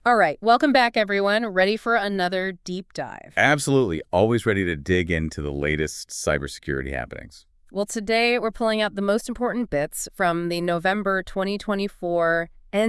All right, welcome back, everyone. Ready for another deep dive. Absolutely. Always ready to dig into the latest cybersecurity happenings. Well, today we're pulling out the most important bits from the November 2024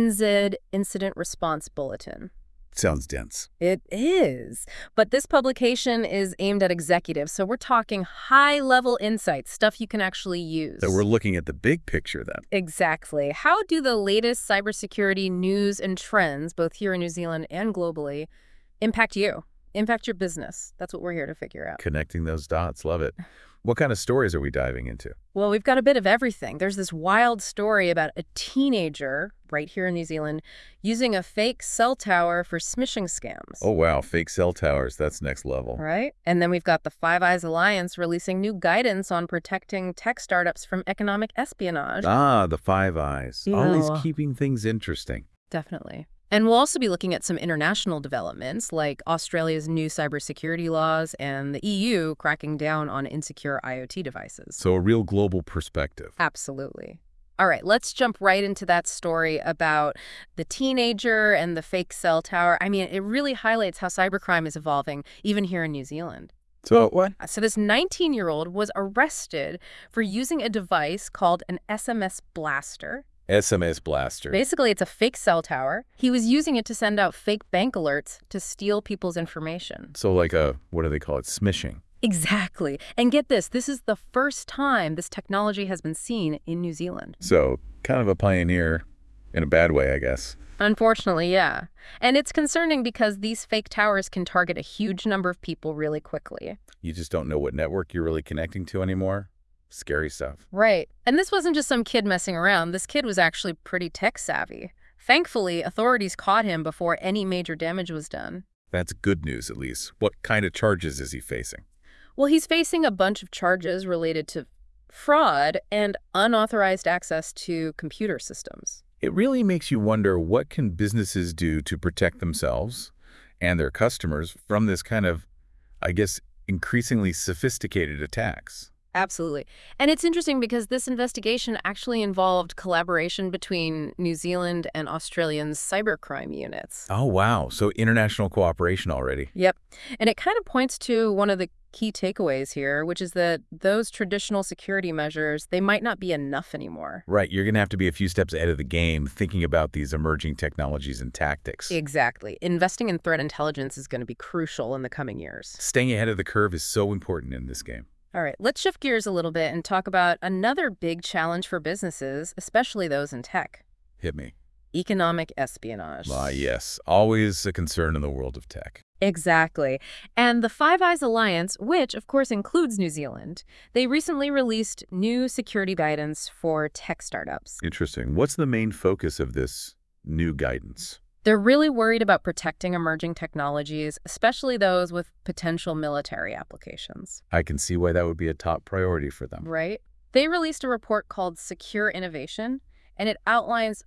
NZ Incident Response Bulletin. Sounds dense. It is. But this publication is aimed at executives, so we're talking high-level insights, stuff you can actually use. So we're looking at the big picture then. Exactly. How do the latest cybersecurity news and trends, both here in New Zealand and globally, impact you, impact your business? That's what we're here to figure out. Connecting those dots. Love it. What kind of stories are we diving into? Well, we've got a bit of everything. There's this wild story about a teenager right here in New Zealand using a fake cell tower for smishing scams. Oh, wow. Fake cell towers. That's next level. Right? And then we've got the Five Eyes Alliance releasing new guidance on protecting tech startups from economic espionage. Ah, the Five Eyes. You Always know. keeping things interesting. Definitely. And we'll also be looking at some international developments, like Australia's new cybersecurity laws and the EU cracking down on insecure IoT devices. So a real global perspective. Absolutely. All right, let's jump right into that story about the teenager and the fake cell tower. I mean, it really highlights how cybercrime is evolving, even here in New Zealand. So what? So this 19-year-old was arrested for using a device called an SMS blaster. SMS blaster. Basically, it's a fake cell tower. He was using it to send out fake bank alerts to steal people's information. So like a, what do they call it? Smishing. Exactly. And get this is the first time this technology has been seen in New Zealand. So kind of a pioneer in a bad way, I guess. Unfortunately, yeah. And it's concerning because these fake towers can target a huge number of people really quickly. You just don't know what network you're really connecting to anymore. Scary stuff. Right. And this wasn't just some kid messing around. This kid was actually pretty tech savvy. Thankfully, authorities caught him before any major damage was done. That's good news, at least. What kind of charges is he facing? Well, he's facing a bunch of charges related to fraud and unauthorized access to computer systems. It really makes you wonder, what can businesses do to protect themselves and their customers from this kind of, I guess, increasingly sophisticated attacks? Absolutely. And it's interesting because this investigation actually involved collaboration between New Zealand and Australian cybercrime units. Oh, wow. So international cooperation already. Yep. And it kind of points to one of the key takeaways here, which is that those traditional security measures, they might not be enough anymore. Right. You're going to have to be a few steps ahead of the game thinking about these emerging technologies and tactics. Exactly. Investing in threat intelligence is going to be crucial in the coming years. Staying ahead of the curve is so important in this game. All right, let's shift gears a little bit and talk about another big challenge for businesses, especially those in tech: Hit me. economic espionage. Ah, yes. Always a concern in the world of tech. Exactly. And the Five Eyes Alliance, which of course includes New Zealand, they recently released new security guidance for tech startups. Interesting. What's the main focus of this new guidance? They're really worried about protecting emerging technologies, especially those with potential military applications. I can see why that would be a top priority for them. Right? They released a report called Secure Innovation, and it outlines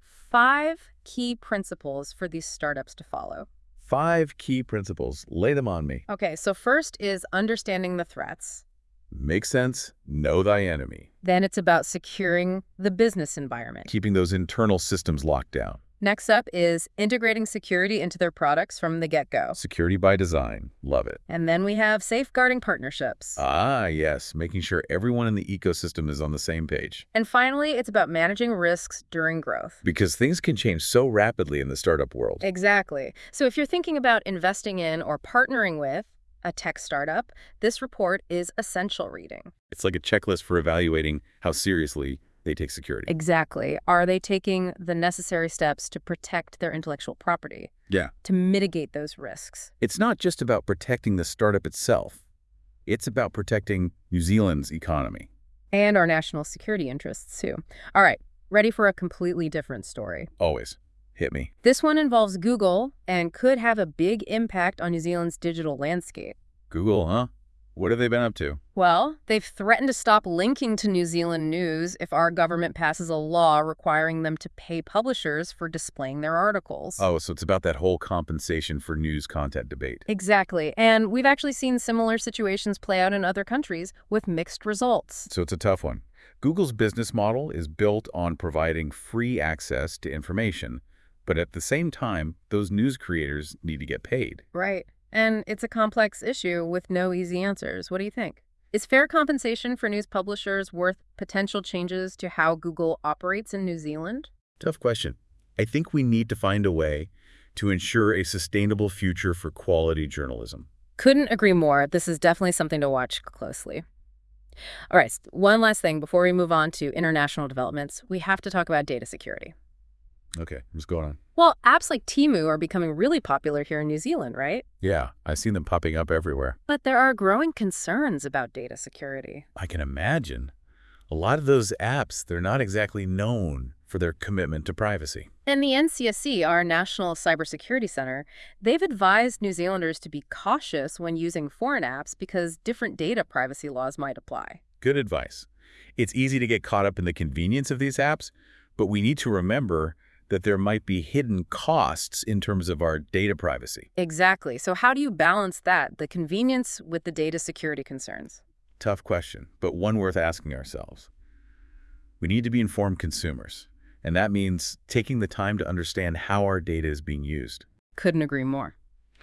5 key principles for these startups to follow. 5 key principles. Lay them on me. Okay, so first is understanding the threats. Make sense. Know thy enemy. Then it's about securing the business environment. Keeping those internal systems locked down. Next up is integrating security into their products from the get-go. Security by design. Love it. And then we have safeguarding partnerships. Ah, yes. Making sure everyone in the ecosystem is on the same page. And finally, it's about managing risks during growth. Because things can change so rapidly in the startup world. Exactly. So if you're thinking about investing in or partnering with a tech startup, this report is essential reading. It's like a checklist for evaluating how seriously they take security. Exactly. Are they taking the necessary steps to protect their intellectual property? Yeah. To mitigate those risks? It's not just about protecting the startup itself. It's about protecting New Zealand's economy. And our national security interests, too. All right, ready for a completely different story. Always. Hit me. This one involves Google and could have a big impact on New Zealand's digital landscape. Google, huh? What have they been up to? Well, they've threatened to stop linking to New Zealand news if our government passes a law requiring them to pay publishers for displaying their articles. Oh, so it's about that whole compensation for news content debate. Exactly. And we've actually seen similar situations play out in other countries with mixed results. So it's a tough one. Google's business model is built on providing free access to information, But at the same time, those news creators need to get paid. Right. And it's a complex issue with no easy answers. What do you think? Is fair compensation for news publishers worth potential changes to how Google operates in New Zealand? Tough question. I think we need to find a way to ensure a sustainable future for quality journalism. Couldn't agree more. This is definitely something to watch closely. All right, one last thing before we move on to international developments. We have to talk about data security. Okay, what's going on? Well, apps like Temu are becoming really popular here in New Zealand, right? Yeah, I've seen them popping up everywhere. But there are growing concerns about data security. I can imagine. A lot of those apps, they're not exactly known for their commitment to privacy. And the NCSC, our National Cybersecurity Center, they've advised New Zealanders to be cautious when using foreign apps because different data privacy laws might apply. Good advice. It's easy to get caught up in the convenience of these apps, but we need to remember that there might be hidden costs in terms of our data privacy. Exactly. So how do you balance that, the convenience with the data security concerns? Tough question, but one worth asking ourselves. We need to be informed consumers, and that means taking the time to understand how our data is being used. Couldn't agree more.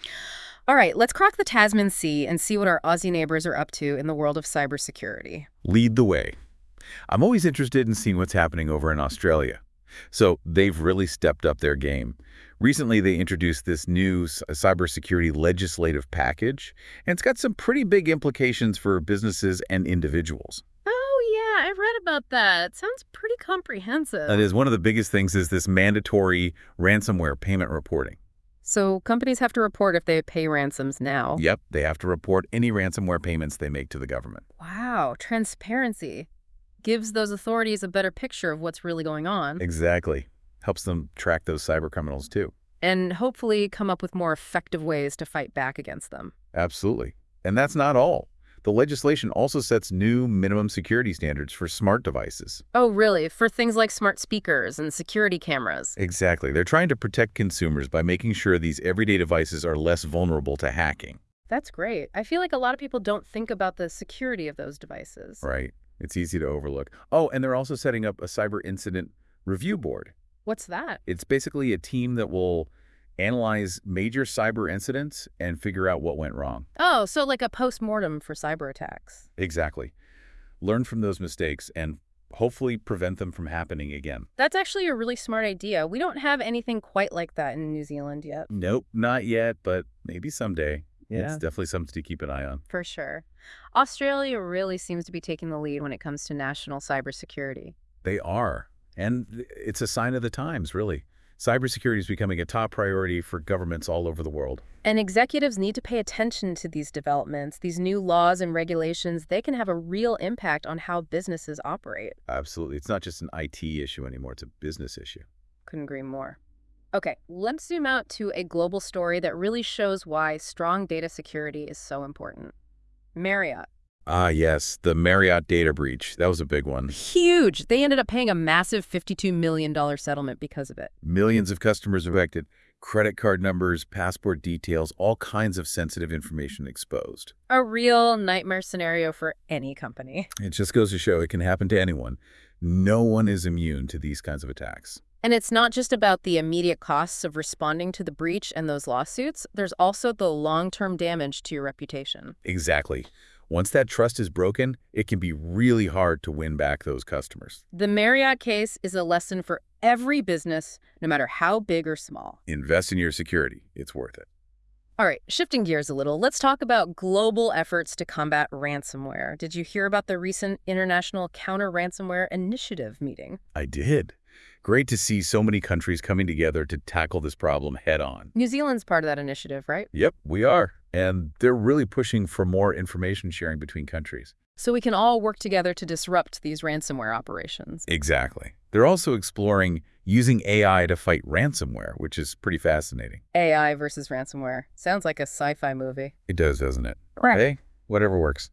All right, let's cross the Tasman Sea and see what our Aussie neighbors are up to in the world of cybersecurity. Lead the way. I'm always interested in seeing what's happening over in Australia. So they've really stepped up their game. Recently, they introduced this new cybersecurity legislative package, and it's got some pretty big implications for businesses and individuals. Oh, yeah, I read about that. Sounds pretty comprehensive. That is, one of the biggest things is this mandatory ransomware payment reporting. So companies have to report if they pay ransoms now. Yep, they have to report any ransomware payments they make to the government. Wow, transparency. Gives those authorities a better picture of what's really going on. Exactly. Helps them track those cyber criminals too. And hopefully come up with more effective ways to fight back against them. Absolutely. And that's not all. The legislation also sets new minimum security standards for smart devices. Oh, really? For things like smart speakers and security cameras? Exactly. They're trying to protect consumers by making sure these everyday devices are less vulnerable to hacking. That's great. I feel like a lot of people don't think about the security of those devices. Right. It's easy to overlook. Oh, and they're also setting up a cyber incident review board. What's that? It's basically a team that will analyze major cyber incidents and figure out what went wrong. Oh, so like a post-mortem for cyber attacks. Exactly. Learn from those mistakes and hopefully prevent them from happening again. That's actually a really smart idea. We don't have anything quite like that in New Zealand yet. Nope, not yet, but maybe someday. Yeah. It's definitely something to keep an eye on. For sure. Australia really seems to be taking the lead when it comes to national cybersecurity. They are. And it's a sign of the times, really. Cybersecurity is becoming a top priority for governments all over the world. And executives need to pay attention to these developments. These new laws and regulations, they can have a real impact on how businesses operate. Absolutely. It's not just an IT issue anymore. It's a business issue. Couldn't agree more. Okay, let's zoom out to a global story that really shows why strong data security is so important. Marriott. Ah, yes, the Marriott data breach. That was a big one. Huge. They ended up paying a massive $52 million settlement because of it. Millions of customers affected. Credit card numbers, passport details, all kinds of sensitive information exposed. A real nightmare scenario for any company. It just goes to show it can happen to anyone. No one is immune to these kinds of attacks. And it's not just about the immediate costs of responding to the breach and those lawsuits. There's also the long-term damage to your reputation. Exactly. Once that trust is broken, it can be really hard to win back those customers. The Marriott case is a lesson for every business, no matter how big or small. Invest in your security. It's worth it. All right, shifting gears a little, let's talk about global efforts to combat ransomware. Did you hear about the recent International Counter-Ransomware Initiative meeting? I did. Great to see so many countries coming together to tackle this problem head-on. New Zealand's part of that initiative, right? Yep, we are. And they're really pushing for more information sharing between countries. So we can all work together to disrupt these ransomware operations. Exactly. They're also exploring using AI to fight ransomware, which is pretty fascinating. AI versus ransomware. Sounds like a sci-fi movie. It does, doesn't it? Right. Hey, whatever works.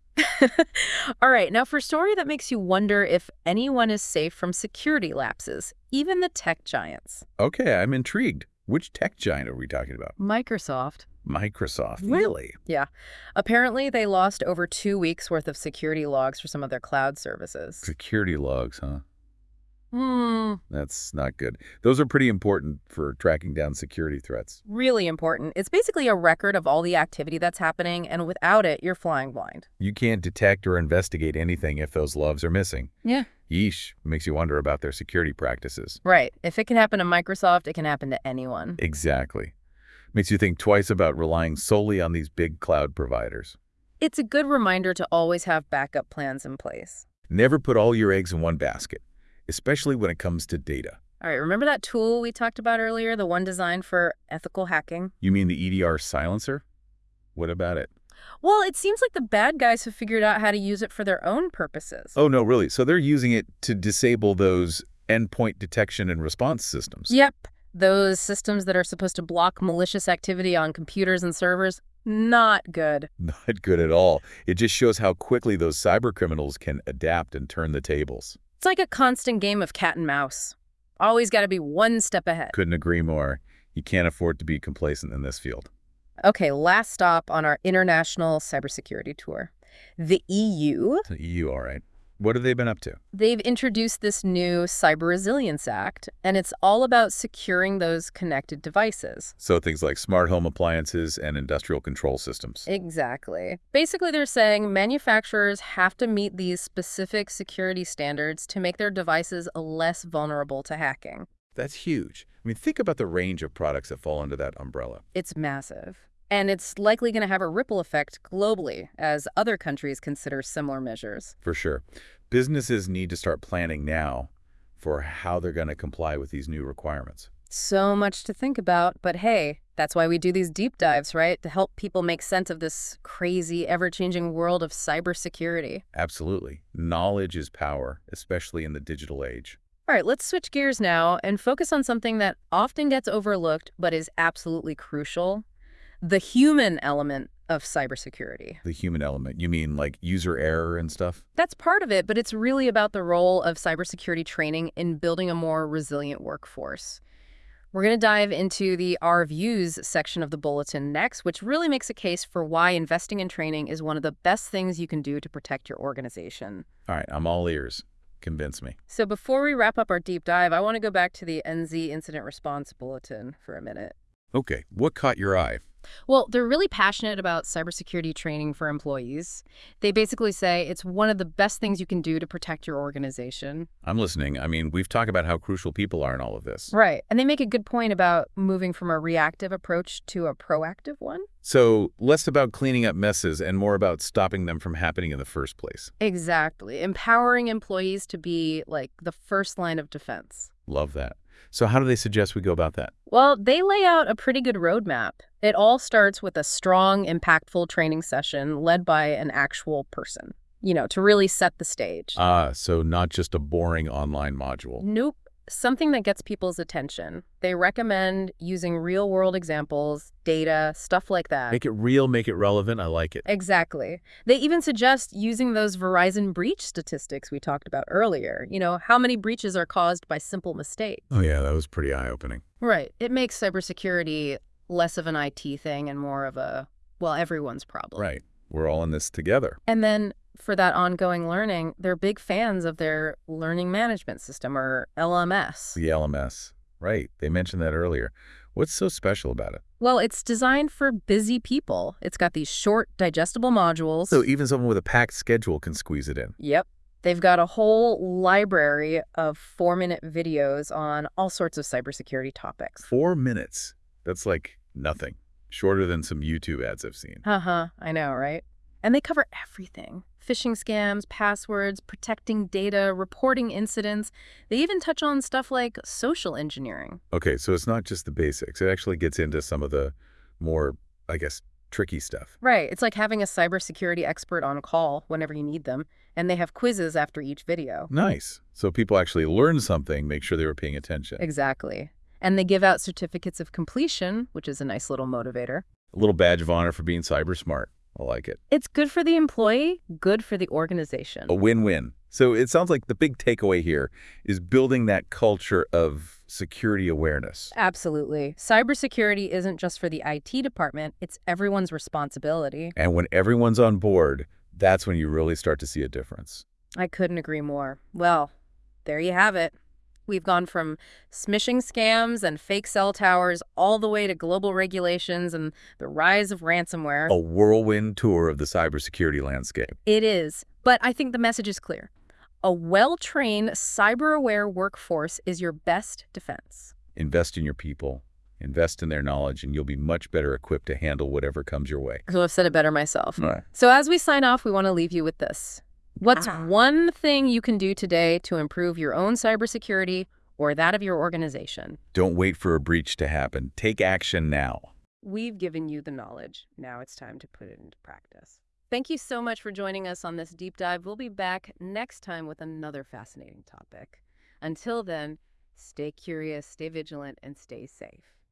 All right, now for a story that makes you wonder if anyone is safe from security lapses, even the tech giants. Okay, I'm intrigued. Which tech giant are we talking about? Microsoft. Microsoft. Really? Yeah. Apparently, they lost over 2 weeks' worth of security logs for some of their cloud services. Security logs, huh? That's not good. Those are pretty important for tracking down security threats. Really important. It's basically a record of all the activity that's happening, and without it, you're flying blind. You can't detect or investigate anything if those logs are missing. Yeah. Yeesh, makes you wonder about their security practices. Right. If it can happen to Microsoft, it can happen to anyone. Exactly. Makes you think twice about relying solely on these big cloud providers. It's a good reminder to always have backup plans in place. Never put all your eggs in one basket, especially when it comes to data. All right, remember that tool we talked about earlier, the one designed for ethical hacking? You mean the EDR silencer? What about it? Well, it seems like the bad guys have figured out how to use it for their own purposes. Oh, no, really? So they're using it to disable those endpoint detection and response systems? Yep. Those systems that are supposed to block malicious activity on computers and servers, not good. Not good at all. It just shows how quickly those cyber criminals can adapt and turn the tables. It's like a constant game of cat and mouse. Always got to be one step ahead. Couldn't agree more. You can't afford to be complacent in this field. Okay, last stop on our international cybersecurity tour. The EU. The EU, all right. What have they been up to? They've introduced this new Cyber Resilience Act, and it's all about securing those connected devices. So things like smart home appliances and industrial control systems. Exactly. Basically, they're saying manufacturers have to meet these specific security standards to make their devices less vulnerable to hacking. That's huge. I mean, think about the range of products that fall under that umbrella. It's massive. And it's likely going to have a ripple effect globally as other countries consider similar measures. For sure. Businesses need to start planning now for how they're going to comply with these new requirements. So much to think about, but hey, that's why we do these deep dives, right? To help people make sense of this crazy, ever-changing world of cybersecurity. Absolutely. Knowledge is power, especially in the digital age. All right, let's switch gears now and focus on something that often gets overlooked but is absolutely crucial: the human element of cybersecurity. The human element. You mean like user error and stuff? That's part of it, but it's really about the role of cybersecurity training in building a more resilient workforce. We're going to dive into the Our Views section of the bulletin next, which really makes a case for why investing in training is one of the best things you can do to protect your organization. All right, I'm all ears. Convince me. So before we wrap up our deep dive, I want to go back to the NZ Incident Response Bulletin for a minute. Okay, what caught your eye? Well, they're really passionate about cybersecurity training for employees. They basically say it's one of the best things you can do to protect your organization. I'm listening. I mean, we've talked about how crucial people are in all of this. Right. And they make a good point about moving from a reactive approach to a proactive one. So less about cleaning up messes and more about stopping them from happening in the first place. Exactly. Empowering employees to be like the first line of defense. Love that. So how do they suggest we go about that? Well, they lay out a pretty good roadmap. It all starts with a strong, impactful training session led by an actual person, to really set the stage. So not just a boring online module. Nope. Something that gets people's attention. They recommend using real-world examples, data, stuff like that. Make it real, make it relevant. I like it. Exactly. They even suggest using those Verizon breach statistics we talked about earlier. How many breaches are caused by simple mistakes. Oh, yeah, that was pretty eye-opening. Right. It makes cybersecurity less of an IT thing and more of everyone's problem. Right. We're all in this together. And then for that ongoing learning, they're big fans of their learning management system, or LMS. The LMS. Right. They mentioned that earlier. What's so special about it? Well, it's designed for busy people. It's got these short, digestible modules. So even someone with a packed schedule can squeeze it in. Yep. They've got a whole library of 4-minute videos on all sorts of cybersecurity topics. 4 minutes. That's like nothing. Shorter than some YouTube ads I've seen. I know, right? And they cover everything. Phishing scams, passwords, protecting data, reporting incidents. They even touch on stuff like social engineering. Okay, so it's not just the basics. It actually gets into some of the more, I guess, tricky stuff. Right. It's like having a cybersecurity expert on call whenever you need them, and they have quizzes after each video. Nice. So people actually learn something, make sure they were paying attention. Exactly. And they give out certificates of completion, which is a nice little motivator. A little badge of honor for being cyber smart. I like it. It's good for the employee, good for the organization. A win-win. So it sounds like the big takeaway here is building that culture of security awareness. Absolutely. Cybersecurity isn't just for the IT department, it's everyone's responsibility. And when everyone's on board, that's when you really start to see a difference. I couldn't agree more. Well, there you have it. We've gone from smishing scams and fake cell towers all the way to global regulations and the rise of ransomware. A whirlwind tour of the cybersecurity landscape. It is, but I think the message is clear. A well-trained, cyber-aware workforce is your best defense. Invest in your people, invest in their knowledge, and you'll be much better equipped to handle whatever comes your way. So I've said it better myself. Right. So as we sign off, we want to leave you with this. What's one thing you can do today to improve your own cybersecurity or that of your organization? Don't wait for a breach to happen. Take action now. We've given you the knowledge. Now it's time to put it into practice. Thank you so much for joining us on this deep dive. We'll be back next time with another fascinating topic. Until then, stay curious, stay vigilant, and stay safe.